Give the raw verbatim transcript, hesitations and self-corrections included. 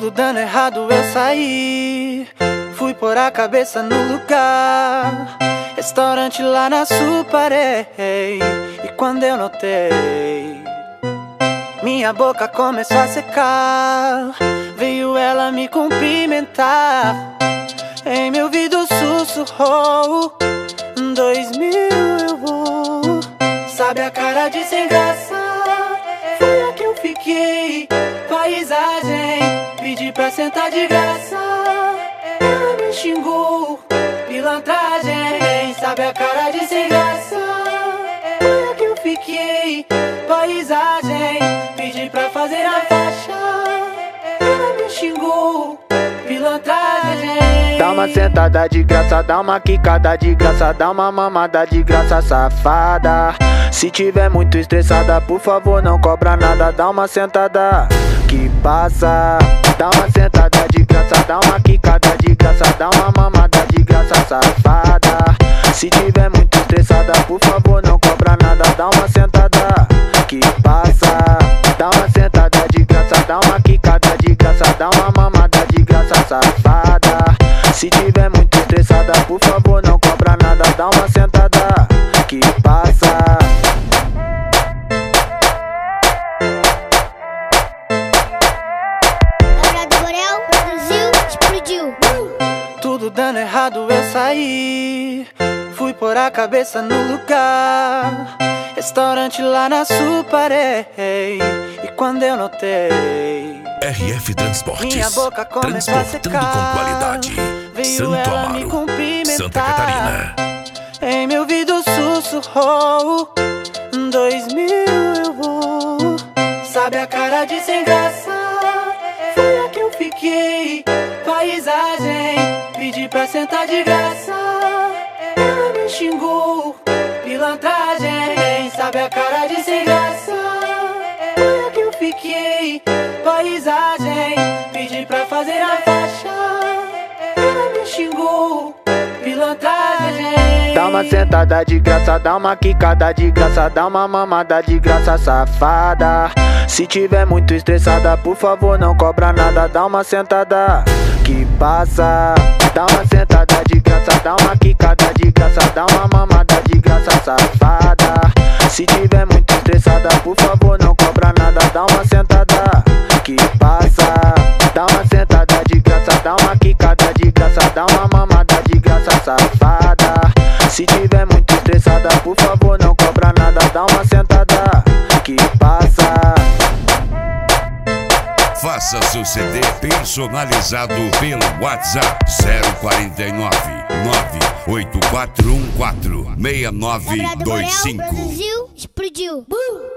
Tudo dando errado eu saí, fui pôr a cabeça no lugar. Restaurante lá na Suparé. E quando eu notei, minha boca começou a secar. Veio ela me cumprimentar, em meu ouvido sussurrou: dois mil eu vou. Sabe a cara de sem graça? Foi a que eu fiquei. Paisagem, pedi pra sentar de graça. Ela me xingou, pilantragem. Sabe a cara de sem graça? Foi a que eu fiquei. Paisagem, pedi pra fazer a faixa. Ela me xingou, pilantragem. Dá uma sentada de graça, dá uma quicada de graça, dá uma mamada de graça, safada. Se tiver muito estressada, por favor não cobra nada. Dá uma sentada que passa. Dá uma sentada de graça, dá uma quicada de graça, dá uma mamada de graça, safada. Se tiver muito estressada, por favor não cobra nada. Dá uma sentada que passa. Dá uma sentada de graça, dá uma quicada de graça, dá uma mamada de graça, safada. Se tiver muito estressada, por favor não cobra nada. Dá uma sentada que passa. Tudo dando errado eu saí, fui pôr a cabeça no lugar. Restaurante lá na Suparé. E quando eu notei, R F Transportes, minha boca começou a transportando secar. com qualidade. Veio Santo ela me Amaro, cumprimentar, Santa Catarina. em meu ouvido sussurrou: dois mil eu vou. Sabe a cara de sem graça? Foi a que eu fiquei. Paisagem, pedi pra sentar de graça. Ela me xingou, pilantragem. Sabe a cara de sem graça? Foi a que eu fiquei. Paisagem, pedi pra fazer a faixa. Ela me xingou, pilantragem. Dá uma sentada de graça, dá uma quicada de graça, dá uma mamada de graça, safada. Se tiver muito estressada, por favor não cobra nada. Dá uma sentada que passa. Dá uma sentada de graça, dá uma quicada de graça, dá uma mamada de graça, safada. Se tiver muito estressada, por favor não cobra nada. Dá uma sentada que passa. Dá uma sentada de graça, dá uma quicada de graça, dá uma mamada de graça, safada. Se tiver muito estressada, por favor não cobra nada. Dá uma sentada que passa. Faça seu C D personalizado pelo WhatsApp zero quatro nove, nove oito quatro um quatro, seis nove dois cinco. Brasil explodiu.